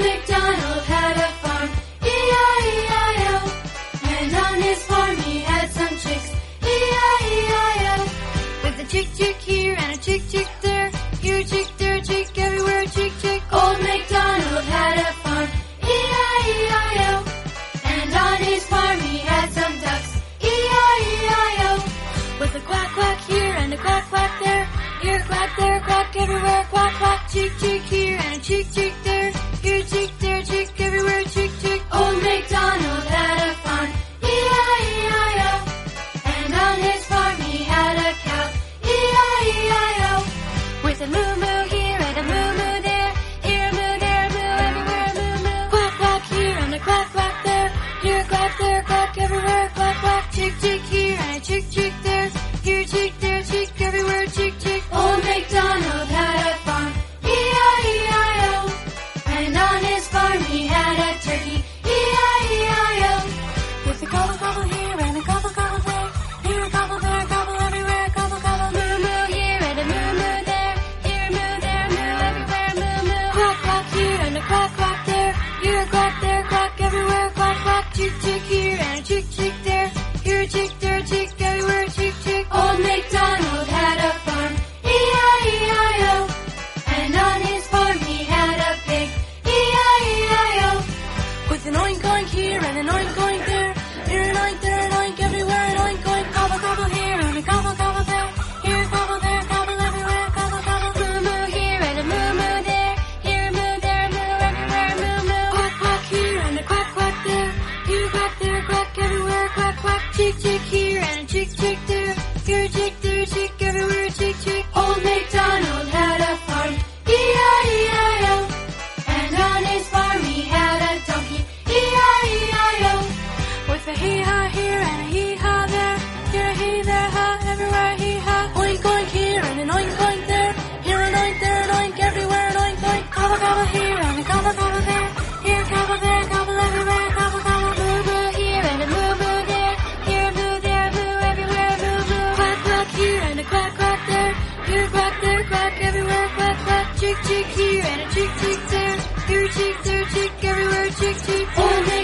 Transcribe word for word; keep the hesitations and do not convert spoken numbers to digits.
MacDonald had a farm, E I E I O. And on his farm he had some chicks, E I E I O. With a chick chick here and a chick chick there, here a chick, there a chick, everywhere a chick chick. Old MacDonald had a farm, E I E I O. And on his farm he had some ducks, E I E I O. With a quack quack here and a quack quack there, here a quack, there a quack, everywhere a quack quack. Chick chick here and a chick chick there, here a chick, there a chick, everywhere a chick chick. Old MacDonald had a farm, E I E I O. And on his farm he had a cow, E I E I O. With a moo moo here and a moo moo there, here a moo, there a moo, everywhere a moo moo. Quack quack here and a quack quack there, here a quack, there a quack, everywhere a quack quack. Chick chick here and a chick chick there, here a chick, there a chick, everywhere a chick chick. Old MacDonald had a farm, E I E I O. And on his farm he had a turkey, E I E I O. With a gobble gobble here and a gobble gobble there, here a gobble, there a gobble, everywhere a gobble gobble. Moo moo here and a moo moo there, here a moo, there a moo, everywhere a moo moo. Quack quack here and a quack quack there, here a quack, there a quack, everywhere a quack quack. Chick chick here and a chick chick there, here a chick, there a chick, everywhere a chick chick. Old MacDonald had a farm, E I E I O. And on his farm he had a pig, E I E I O. With an oink oink here and an oink oink there, here an oink, there an oink, everywhere an oink oink. Gobble gobble here and a gobble gobble there, here a gobble, there a gobble, everywhere a gobble gobble. Moo moo here and a moo moo there, here a moo, there a moo, everywhere a moo moo. Quack quack here and a quack quack there, here a quack, there a quack, everywhere a quack quack. Chick chick here and a chick chick there, here a chick, there a chick, everywhere a chick chick. Old MacDonald had a farm, E I E I O. And on his farm he had a donkey, E I E I O. With a hee-haw here and a hee-haw there, here a hee, there a ha, everywhere a hee-haw. Oink oink here and an oink oink there, here an oink, there an oink, everywhere an oink oink. Gobble gobble here and a gobble gobble there, here a gobble, there a gobble, everywhere a gobble gobble. Moo moo here and a moo moo there, here a moo, there a moo, everywhere a moo moo. Quack quack here and a quack quack there, here a quack, there a quack, everywhere a quack quack. Chick chick here and a chick chick there, here a chick, there a chick, everywhere a chick chick. Old